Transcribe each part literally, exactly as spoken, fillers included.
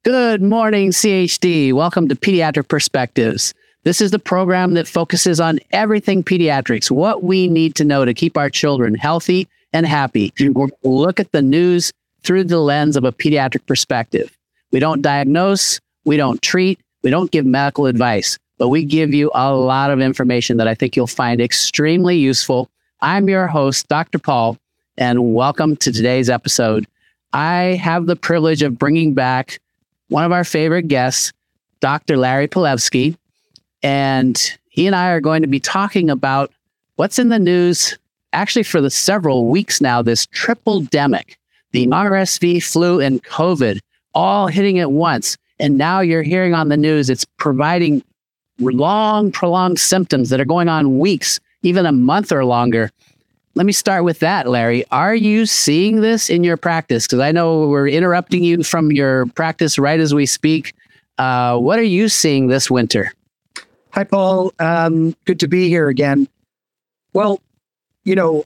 Good morning, C H D. Welcome to Pediatric Perspectives. This is the program that focuses on everything pediatrics, what we need to know to keep our children healthy and happy. We'll look at the news through the lens of a pediatric perspective. We don't diagnose, we don't treat, we don't give medical advice, but we give you a lot of information that I think you'll find extremely useful. I'm your host, Doctor Paul, and welcome to today's episode. I have the privilege of bringing back one of our favorite guests, Doctor Larry Palevsky, and he and I are going to be talking about what's in the news actually for the several weeks now, this triple-demic, the R S V, flu, and COVID, all hitting at once. And now you're hearing on the news, it's providing long, prolonged symptoms that are going on weeks, even a month or longer. Let me start with that, Larry. Are you seeing this in your practice? Because I know we're interrupting you from your practice right as we speak. Uh, what are you seeing this winter? Hi, Paul. Um, good to be here again. Well, you know,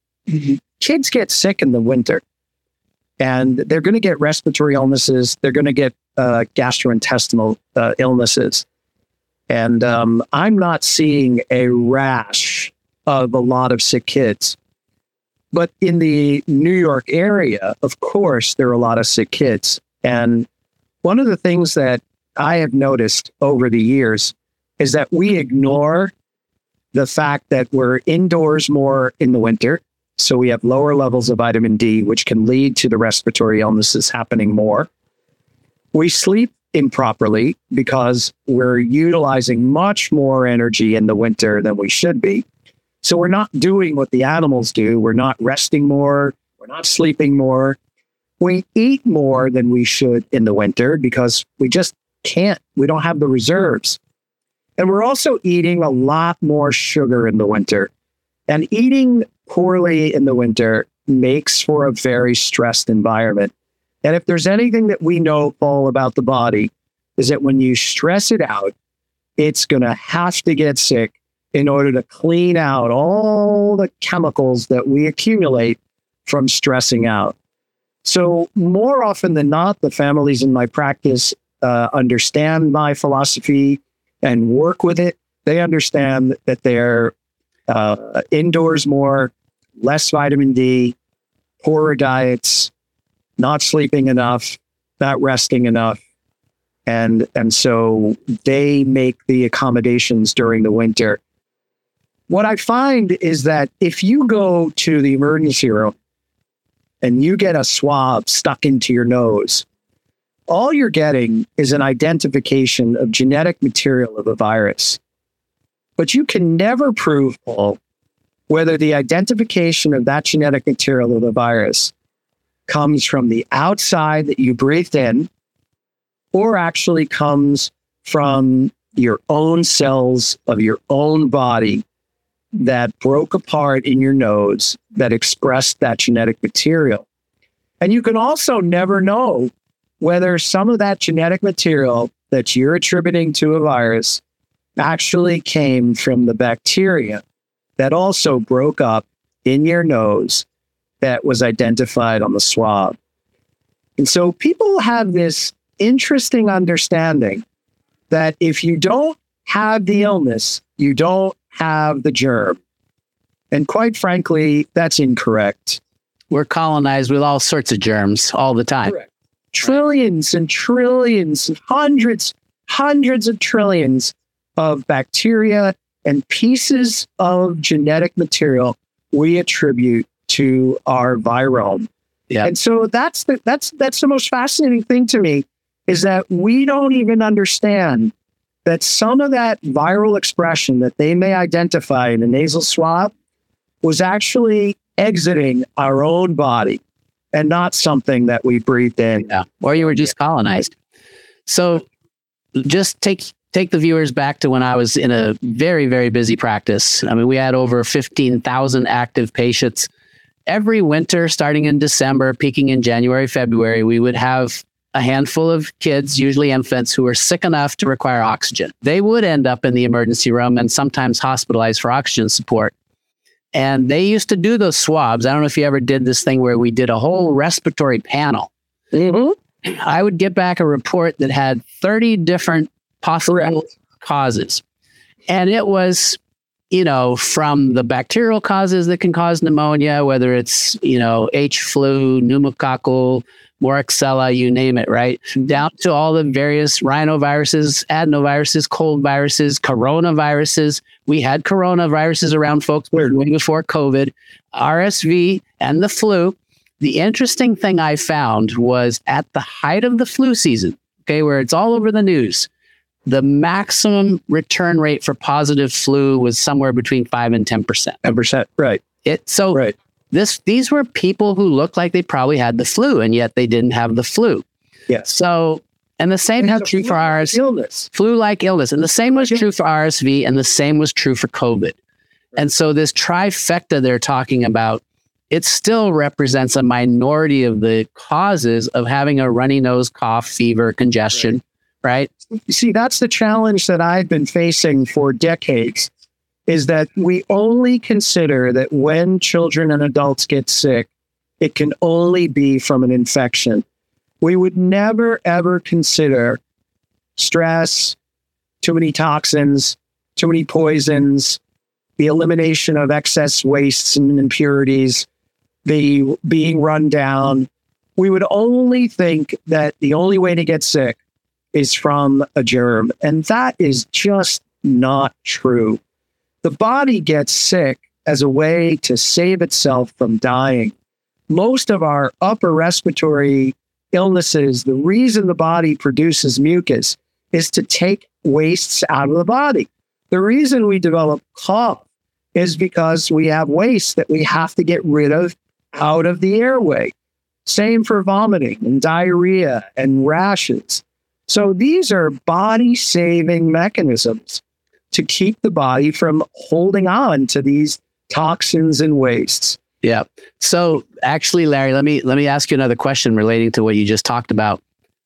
kids get sick in the winter, and they're going to get respiratory illnesses. They're going to get uh, gastrointestinal uh, illnesses. And um, I'm not seeing a rash of a lot of sick kids. But in the New York area, of course, there are a lot of sick kids. And one of the things that I have noticed over the years is that we ignore the fact that we're indoors more in the winter. So we have lower levels of vitamin D, which can lead to the respiratory illnesses happening more. We sleep improperly because we're utilizing much more energy in the winter than we should be. So we're not doing what the animals do. We're not resting more. We're not sleeping more. We eat more than we should in the winter because we just can't. We don't have the reserves. And we're also eating a lot more sugar in the winter. And eating poorly in the winter makes for a very stressed environment. And if there's anything that we know, Paul, about the body, is that when you stress it out, it's going to have to get sick in order to clean out all the chemicals that we accumulate from stressing out. So more often than not, the families in my practice uh, understand my philosophy and work with it. They understand that they're uh, indoors more, less vitamin D, poorer diets, not sleeping enough, not resting enough. And, and so they make the accommodations during the winter. What I find is that if you go to the emergency room and you get a swab stuck into your nose, all you're getting is an identification of genetic material of a virus. But you can never prove, Paul, whether the identification of that genetic material of the virus comes from the outside that you breathed in or actually comes from your own cells of your own body that broke apart in your nose that expressed that genetic material. And you can also never know whether some of that genetic material that you're attributing to a virus actually came from the bacteria that also broke up in your nose that was identified on the swab. And so people have this interesting understanding that if you don't have the illness, you don't have the germ. And quite frankly, that's incorrect. We're colonized with all sorts of germs all the time. Correct. Trillions and trillions, and hundreds, hundreds of trillions of bacteria and pieces of genetic material we attribute to our virome. Yeah. And so that's the, that's, that's the most fascinating thing to me, is that we don't even understand that some of that viral expression that they may identify in a nasal swab was actually exiting our own body and not something that we breathed in. Yeah. Or you were just colonized. So just take take the viewers back to when I was in a very, very busy practice. I mean, we had over fifteen thousand active patients. Every winter, starting in December, peaking in January, February, we would have a handful of kids, usually infants, who were sick enough to require oxygen. They would end up in the emergency room and sometimes hospitalized for oxygen support. And they used to do those swabs. I don't know if you ever did this thing where we did a whole respiratory panel. Mm-hmm. I would get back a report that had thirty different possible Correct. causes. And it was, you know, from the bacterial causes that can cause pneumonia, whether it's, you know, H flu, pneumococcal, Moraxella, you name it, right? Down to all the various rhinoviruses, adenoviruses, cold viruses, coronaviruses. We had coronaviruses around folks way before COVID, R S V, and the flu. The interesting thing I found was at the height of the flu season, okay, where it's all over the news, the maximum return rate for positive flu was somewhere between five and ten percent. ten percent, right. It, so right. this these were people who looked like they probably had the flu, and yet they didn't have the flu. Yes. So, and the same held true for R S V. Illness. Flu-like illness. And the same was true for R S V, and the same was true for COVID. And so this trifecta they're talking about, it still represents a minority of the causes of having a runny nose, cough, fever, congestion, right? right? You see, that's the challenge that I've been facing for decades, is that we only consider that when children and adults get sick, it can only be from an infection. We would never, ever consider stress, too many toxins, too many poisons, the elimination of excess wastes and impurities, the being run down. We would only think that the only way to get sick is from a germ. And that is just not true. The body gets sick as a way to save itself from dying. Most of our upper respiratory illnesses, the reason the body produces mucus is to take wastes out of the body. The reason we develop cough is because we have waste that we have to get rid of out of the airway. Same for vomiting and diarrhea and rashes. So these are body-saving mechanisms to keep the body from holding on to these toxins and wastes. Yeah. So actually, Larry, let me let me ask you another question relating to what you just talked about.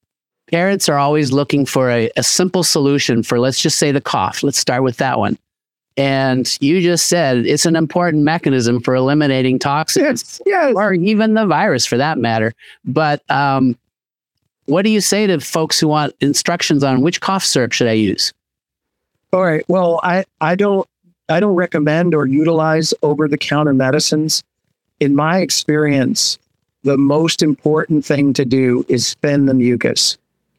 Parents are always looking for a, a simple solution for, let's just say, the cough. Let's start with that one. And you just said it's an important mechanism for eliminating toxins, yes, yes. or even the virus for that matter. But um, what do you say to folks who want instructions on which cough syrup should I use? All right. Well, I, I don't I don't recommend or utilize over-the-counter medicines. In my experience, the most important thing to do is thin the mucus.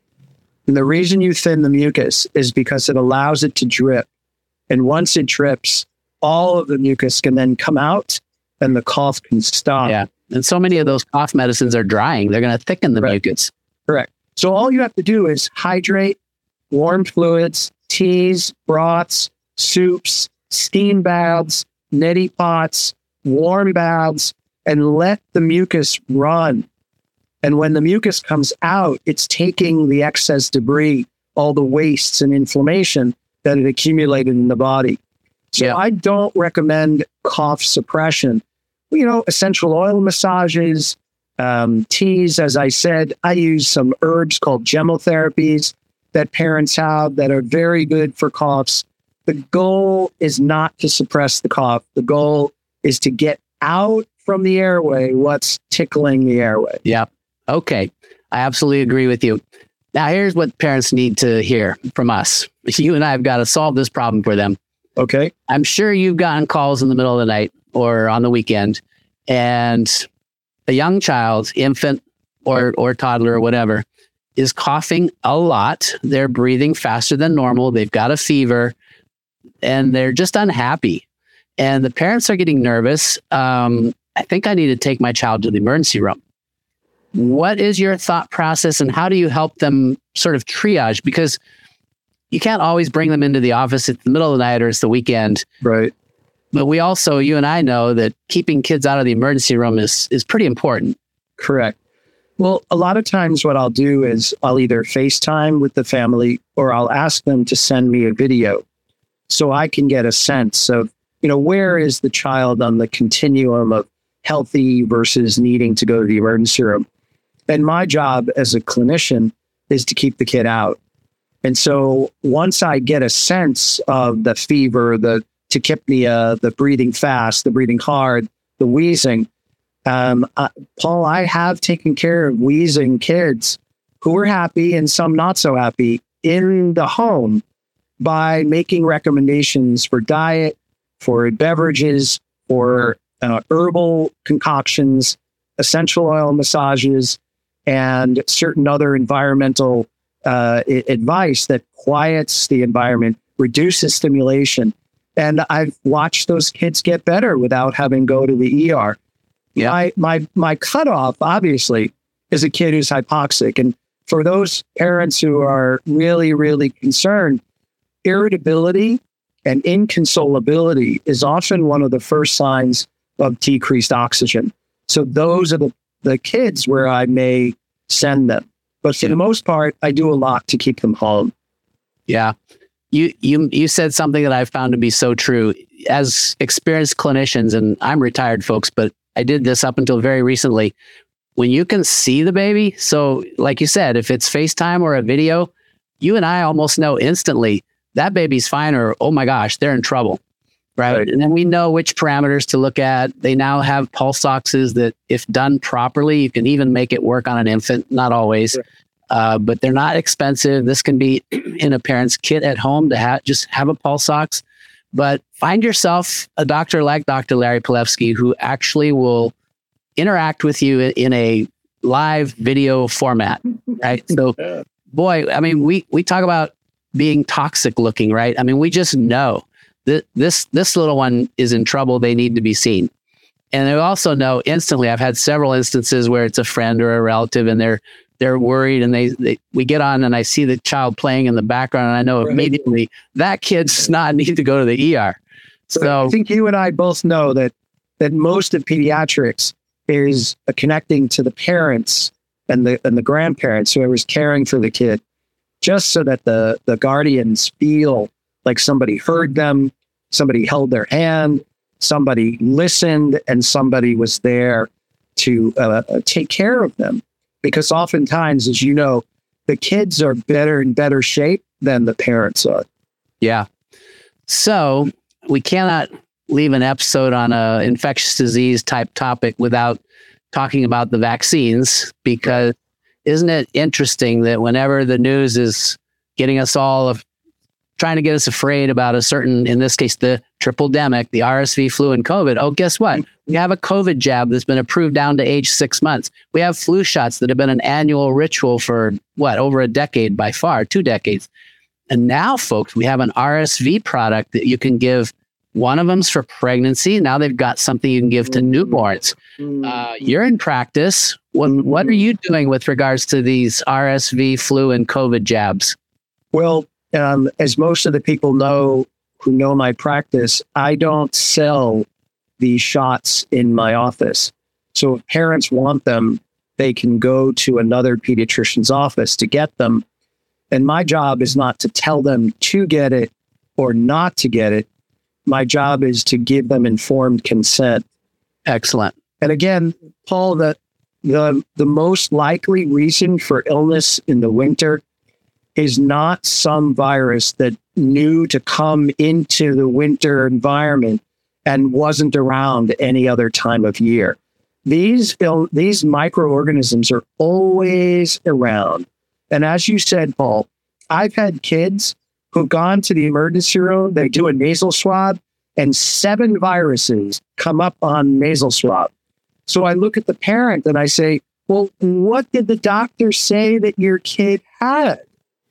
And the reason you thin the mucus is because it allows it to drip. And once it drips, all of the mucus can then come out and the cough can stop. Yeah. And so many of those cough medicines are drying. They're going to thicken the Correct. mucus. Correct. So all you have to do is hydrate, warm fluids, teas, broths, soups, steam baths, neti pots, warm baths, and let the mucus run. And when the mucus comes out, it's taking the excess debris, all the wastes and inflammation that had accumulated in the body. So yeah. I don't recommend cough suppression. You know, essential oil massages, um, teas, as I said, I use some herbs called gemotherapies that parents have that are very good for coughs. The goal is not to suppress the cough. The goal is to get out from the airway what's tickling the airway. Yeah. Okay. I absolutely agree with you. Now, here's what parents need to hear from us. You and I have got to solve this problem for them. Okay. I'm sure you've gotten calls in the middle of the night or on the weekend, and a young child, infant or, or toddler or whatever, is coughing a lot. They're breathing faster than normal. They've got a fever, and they're just unhappy. And the parents are getting nervous. Um, I think I need to take my child to the emergency room. What is your thought process, and how do you help them sort of triage? Because you can't always bring them into the office at the middle of the night or it's the weekend. Right. But we also, you and I know that keeping kids out of the emergency room is is pretty important. Correct. Well, a lot of times what I'll do is I'll either FaceTime with the family or I'll ask them to send me a video so I can get a sense of, you know, where is the child on the continuum of healthy versus needing to go to the emergency room. And my job as a clinician is to keep the kid out. And so once I get a sense of the fever, the tachypnea, the breathing fast, the breathing hard, the wheezing, um, uh, Paul, I have taken care of wheezing kids who were happy and some not so happy in the home by making recommendations for diet, for beverages, for uh, herbal concoctions, essential oil massages, and certain other environmental uh, I- advice that quiets the environment, reduces stimulation. And I've watched those kids get better without having to go to the E R. Yeah. My, my, my cutoff, obviously, is a kid who's hypoxic. And for those parents who are really, really concerned, irritability and inconsolability is often one of the first signs of decreased oxygen. So those are the, the kids where I may send them. But for the most part, I do a lot to keep them home. Yeah. You, you, you said something that I've found to be so true. As experienced clinicians, and I'm retired, folks, but I did this up until very recently. When you can see the baby, so like you said, if it's FaceTime or a video, you and I almost know instantly that baby's fine, or, oh my gosh, they're in trouble, right? right? And then we know which parameters to look at. They now have pulse oxes that, if done properly, you can even make it work on an infant, not always. Right. Uh, but they're not expensive. This can be in a parent's kit at home to have just have a pulse ox. But find yourself a doctor like Doctor Larry Palevsky, who actually will interact with you in a live video format, right? So, boy, I mean, we we talk about being toxic looking, right? I mean, we just know that this this little one is in trouble. They need to be seen. And they also know instantly. I've had several instances where it's a friend or a relative, and they're they're worried, and they, they we get on, and I see the child playing in the background, and I know right. immediately that kid's not need to go to the E R. So I think you and I both know that that most of pediatrics is uh, connecting to the parents and the and the grandparents, whoever's caring for the kid, just so that the the guardians feel like somebody heard them, somebody held their hand, somebody listened, and somebody was there to uh, take care of them. Because oftentimes, as you know, the kids are better in better shape than the parents are. Yeah. So we cannot leave an episode on a infectious disease type topic without talking about the vaccines, because isn't it interesting that whenever the news is getting us all of trying to get us afraid about a certain, in this case, the triple demic, the R S V, flu, and COVID. Oh, guess what? We have a COVID jab that's been approved down to age six months. We have flu shots that have been an annual ritual for what, over a decade by far, two decades. And now, folks, we have an R S V product that you can give. One of them's for pregnancy. Now they've got something you can give to newborns. Uh, you're in practice. What, what are you doing with regards to these R S V, flu, and COVID jabs? Well, Um, as most of the people know who know my practice, I don't sell these shots in my office. So if parents want them, they can go to another pediatrician's office to get them. And my job is not to tell them to get it or not to get it. My job is to give them informed consent. Excellent. And again, Paul, the, the, the most likely reason for illness in the winter is not some virus that knew to come into the winter environment and wasn't around any other time of year. These, these microorganisms are always around. And as you said, Paul, I've had kids who've gone to the emergency room, they do a nasal swab, and seven viruses come up on nasal swab. So I look at the parent and I say, well, what did the doctor say that your kid had?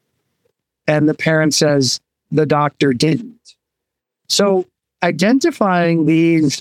And the parent says, the doctor didn't. So identifying these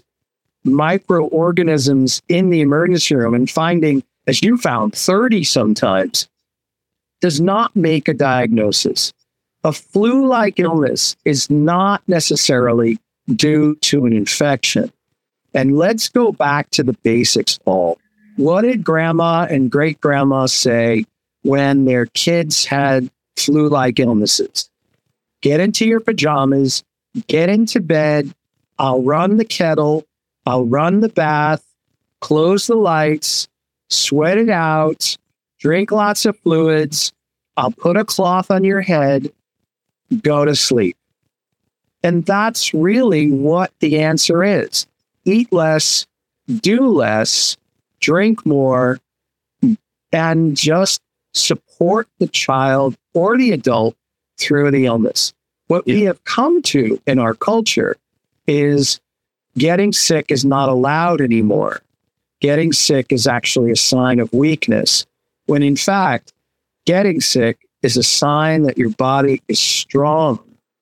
microorganisms in the emergency room and finding, as you found, thirty sometimes, does not make a diagnosis. A flu-like illness is not necessarily due to an infection. And let's go back to the basics, Paul. What did grandma and great-grandma say when their kids had flu-like illnesses? Get into your pajamas, get into bed, I'll run the kettle, I'll run the bath, close the lights, sweat it out, drink lots of fluids, I'll put a cloth on your head, go to sleep. And that's really what the answer is. Eat less, do less, drink more, and just support support the child or the adult through the illness. What yeah. we have come to in our culture is getting sick is not allowed anymore. Getting sick is actually a sign of weakness, when in fact, getting sick is a sign that your body is strong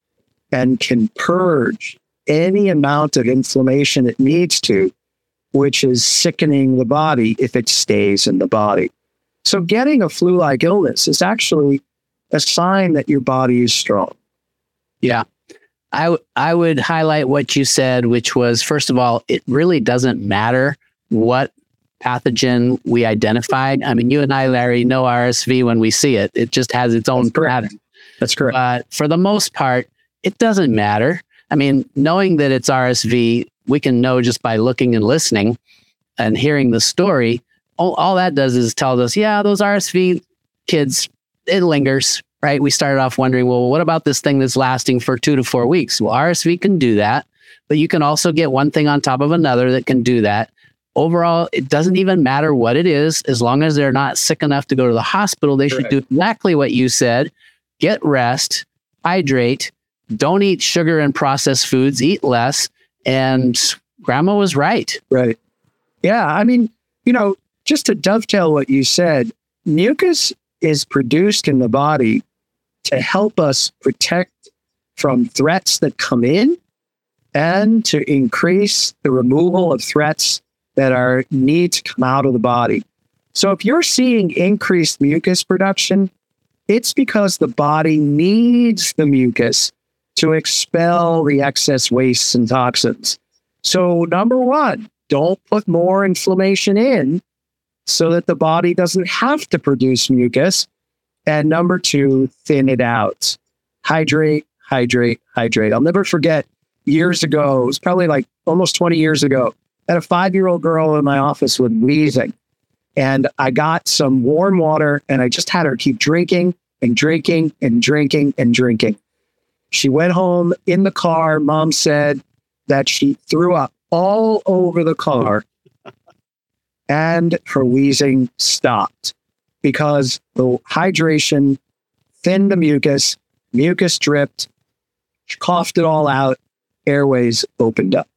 and can purge any amount of inflammation it needs to, which is sickening the body if it stays in the body. So getting a flu-like illness is actually a sign that your body is strong. Yeah. I, w- I would highlight what you said, which was, first of all, it really doesn't matter what pathogen we identified. I mean, you and I, Larry, know R S V when we see it. It just has its own pattern. That's correct. But for the most part, it doesn't matter. I mean, knowing that it's R S V, we can know just by looking and listening and hearing the story. All, all that does is tell us, yeah, those R S V kids, it lingers, right? We started off wondering, well, what about this thing that's lasting for two to four weeks? Well, R S V can do that, but you can also get one thing on top of another that can do that. Overall, it doesn't even matter what it is. As long as they're not sick enough to go to the hospital, they Correct. Should do exactly what you said. Get rest, hydrate, don't eat sugar and processed foods, eat less. And grandma was right. Right. Yeah. I mean, you know, just to dovetail what you said, mucus is produced in the body to help us protect from threats that come in and to increase the removal of threats that are need to come out of the body. So if you're seeing increased mucus production, it's because the body needs the mucus to expel the excess wastes and toxins. So number one, don't put more inflammation in so that the body doesn't have to produce mucus. And number two, thin it out. Hydrate, hydrate, hydrate. I'll never forget years ago, it was probably like almost twenty years ago, I had a five-year-old girl in my office with wheezing. And I got some warm water and I just had her keep drinking and drinking and drinking and drinking. She went home in the car. Mom said that she threw up all over the car and her wheezing stopped because the hydration thinned the mucus, mucus dripped, she coughed it all out, airways opened up.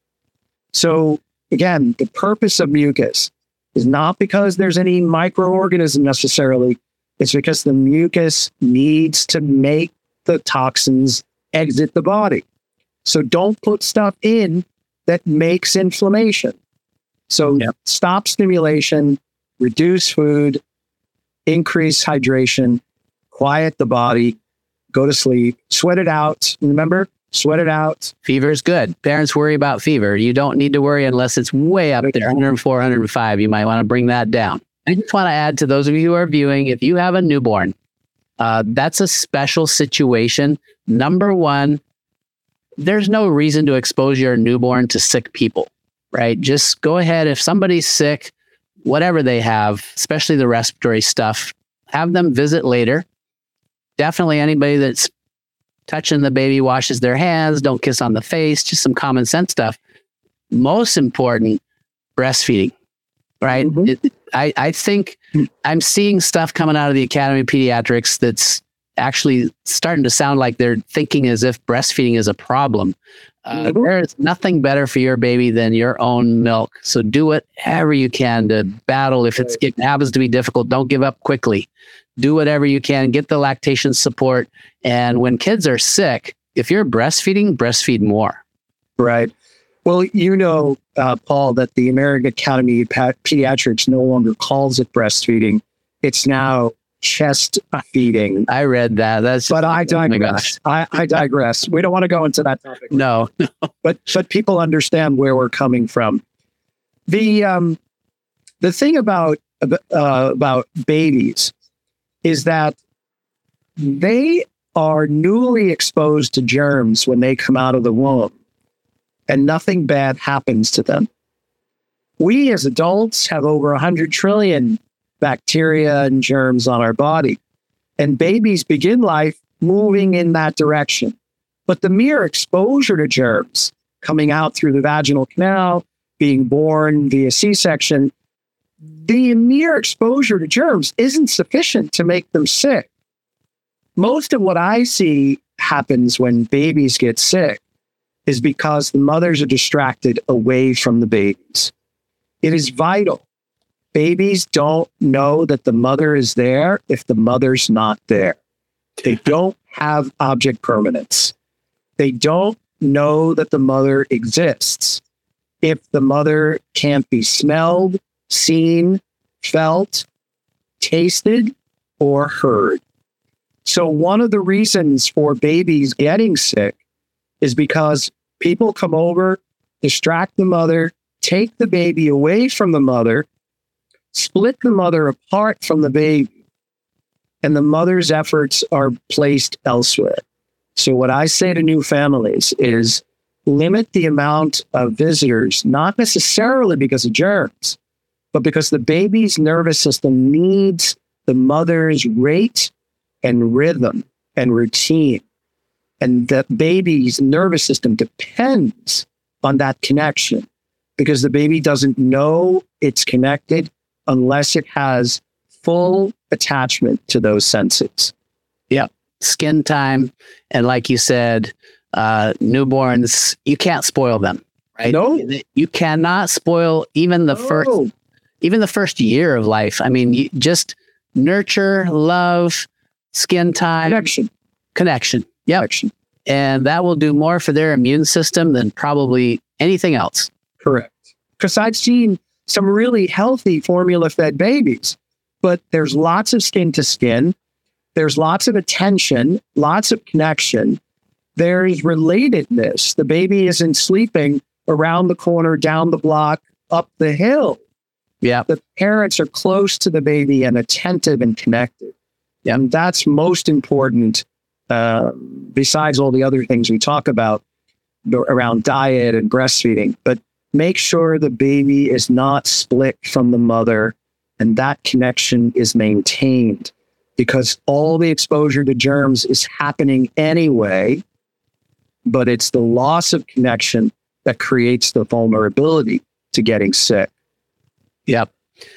So again, the purpose of mucus is not because there's any microorganism necessarily. It's because the mucus needs to make the toxins exit the body. So don't put stuff in that makes inflammation. So yep. Stop stimulation, reduce food, increase hydration, quiet the body, go to sleep, sweat it out. Remember? Sweat it out. Fever is good. Parents worry about fever. You don't need to worry unless it's way up there, one oh four, one oh five. You might want to bring that down. I just want to add to those of you who are viewing, if you have a newborn, uh, that's a special situation. Number one, there's no reason to expose your newborn to sick people, right? Just go ahead. If somebody's sick, whatever they have, especially the respiratory stuff, have them visit later. Definitely anybody that's touching the baby washes their hands, don't kiss on the face, just some common sense stuff. Most important, breastfeeding, right? Mm-hmm. It, I, I think I'm seeing stuff coming out of the Academy of Pediatrics that's actually starting to sound like they're thinking as if breastfeeding is a problem. Uh, mm-hmm. There is nothing better for your baby than your own milk. So do whatever you can to battle. If it's, it happens to be difficult, don't give up quickly. Do whatever you can, get the lactation support. And when kids are sick, if you're breastfeeding, breastfeed more. Right. Well, you know, uh, Paul, that the American Academy of Pediatrics no longer calls it breastfeeding. It's now chest feeding. I read that. That's but I digress. Oh I, I digress. We don't want to go into that topic. No, no. But but people understand where we're coming from. The um, the thing about uh, about babies is that they are newly exposed to germs when they come out of the womb, and nothing bad happens to them. We as adults have over one hundred trillion bacteria and germs on our body, and babies begin life moving in that direction. But the mere exposure to germs coming out through the vaginal canal, being born via C-section, the mere exposure to germs isn't sufficient to make them sick. Most of what I see happens when babies get sick is because the mothers are distracted away from the babies. It is vital. Babies don't know that the mother is there if the mother's not there. They don't have object permanence. They don't know that the mother exists if the mother can't be smelled, seen, felt, tasted, or heard. So one of the reasons for babies getting sick is because people come over, distract the mother, take the baby away from the mother, split the mother apart from the baby, and the mother's efforts are placed elsewhere. So what I say to new families is limit the amount of visitors, not necessarily because of germs, but because the baby's nervous system needs the mother's rate and rhythm and routine. And the baby's nervous system depends on that connection because the baby doesn't know it's connected unless it has full attachment to those senses. Yep. Skin time. And like you said, uh, newborns, you can't spoil them, right? No. You cannot spoil even the No. first, even the first year of life. I mean, you just nurture, love, skin time, Connection. connection. Yep. Connection. And that will do more for their immune system than probably anything else. Correct. Because I've seen some really healthy formula-fed babies, but there's lots of skin to skin. There's lots of attention, lots of connection. There's relatedness. The baby isn't sleeping around the corner, down the block, up the hill. Yeah. The parents are close to the baby and attentive and connected. And that's most important, uh, besides all the other things we talk about around diet and breastfeeding. But make sure the baby is not split from the mother and that connection is maintained, because all the exposure to germs is happening anyway, but it's the loss of connection that creates the vulnerability to getting sick. Yep.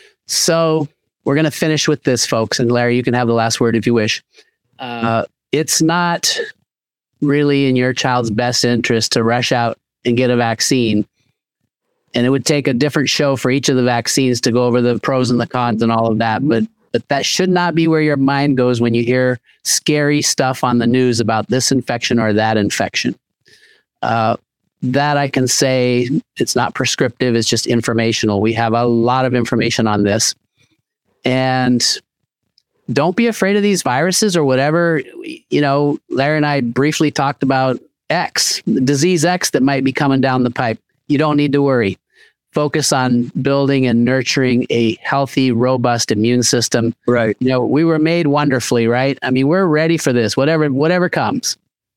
So we're going to finish with this, folks. And Larry, you can have the last word if you wish. Uh, it's not really in your child's best interest to rush out and get a vaccine. And it would take a different show for each of the vaccines to go over the pros and the cons and all of that. But but that should not be where your mind goes when you hear scary stuff on the news about this infection or that infection. Uh, that I can say it's not prescriptive. It's just informational. We have a lot of information on this. And don't be afraid of these viruses or whatever. You know, Larry and I briefly talked about X, disease X that might be coming down the pipe. You don't need to worry. Focus on building and nurturing a healthy, robust immune system. Right. You know, we were made wonderfully, right? I mean, we're ready for this, whatever, whatever comes.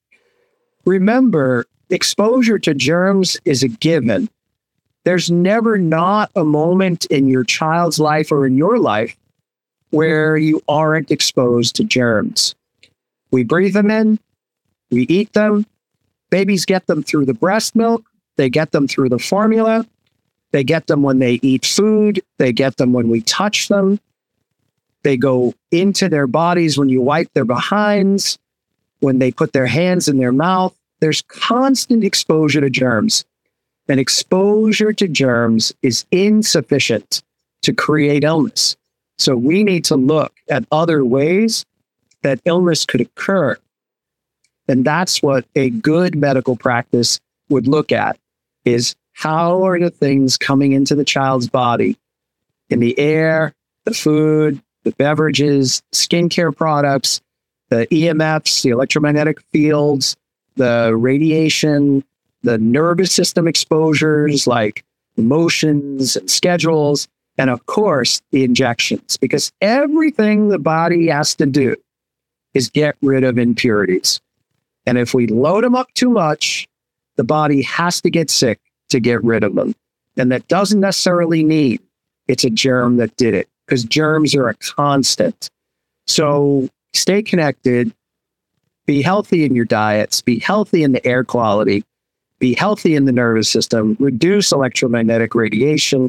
Remember, exposure to germs is a given. There's never not a moment in your child's life or in your life where you aren't exposed to germs. We breathe them in, we eat them. Babies get them through the breast milk. They get them through the formula. They get them when they eat food. They get them when we touch them. They go into their bodies when you wipe their behinds, when they put their hands in their mouth. There's constant exposure to germs. And exposure to germs is insufficient to create illness. So we need to look at other ways that illness could occur. And that's what a good medical practice would look at, is how are the things coming into the child's body in the air, the food, the beverages, skincare products, the E M Fs, the electromagnetic fields, the radiation, the nervous system exposures like emotions and schedules, and of course, the injections, because everything the body has to do is get rid of impurities. And if we load them up too much, the body has to get sick to get rid of them. And that doesn't necessarily mean it's a germ that did it, because germs are a constant. So stay connected, be healthy in your diets, be healthy in the air quality, be healthy in the nervous system, reduce electromagnetic radiation,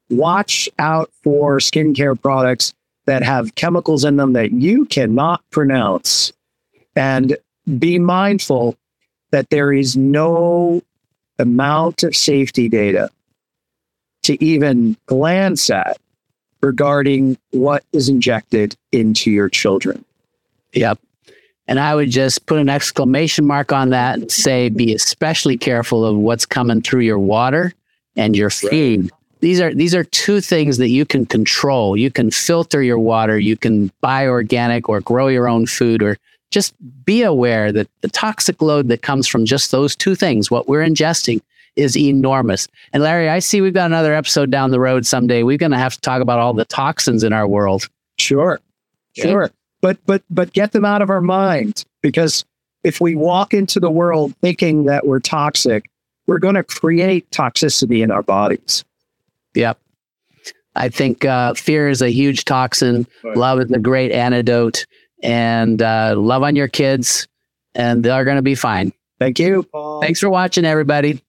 watch out for skincare products that have chemicals in them that you cannot pronounce. And be mindful that there is no amount of safety data to even glance at regarding what is injected into your children. Yep. And I would just put an exclamation mark on that and say, be especially careful of what's coming through your water and your feed. These are these are two things that you can control. You can filter your water, you can buy organic or grow your own food, or just be aware that the toxic load that comes from just those two things, what we're ingesting, is enormous. And Larry, I see we've got another episode down the road someday. We're going to have to talk about all the toxins in our world. Sure, sure. Yeah. But but but get them out of our mind, because if we walk into the world thinking that we're toxic, we're going to create toxicity in our bodies. Yep. I think uh, fear is a huge toxin. Right. Love is a great antidote. And uh, love on your kids, and they're going to be fine. Thank you, Paul. Thanks for watching, everybody.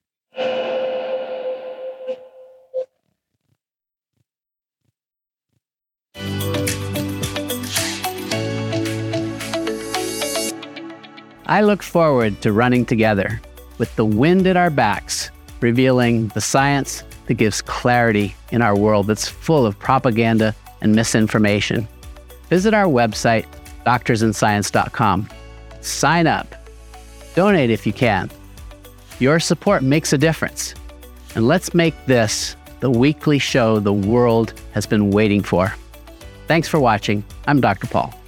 I look forward to running together with the wind at our backs, revealing the science that gives clarity in our world that's full of propaganda and misinformation. Visit our website, doctors in science dot com. Sign up. Donate if you can. Your support makes a difference. And let's make this the weekly show the world has been waiting for. Thanks for watching. I'm Doctor Paul.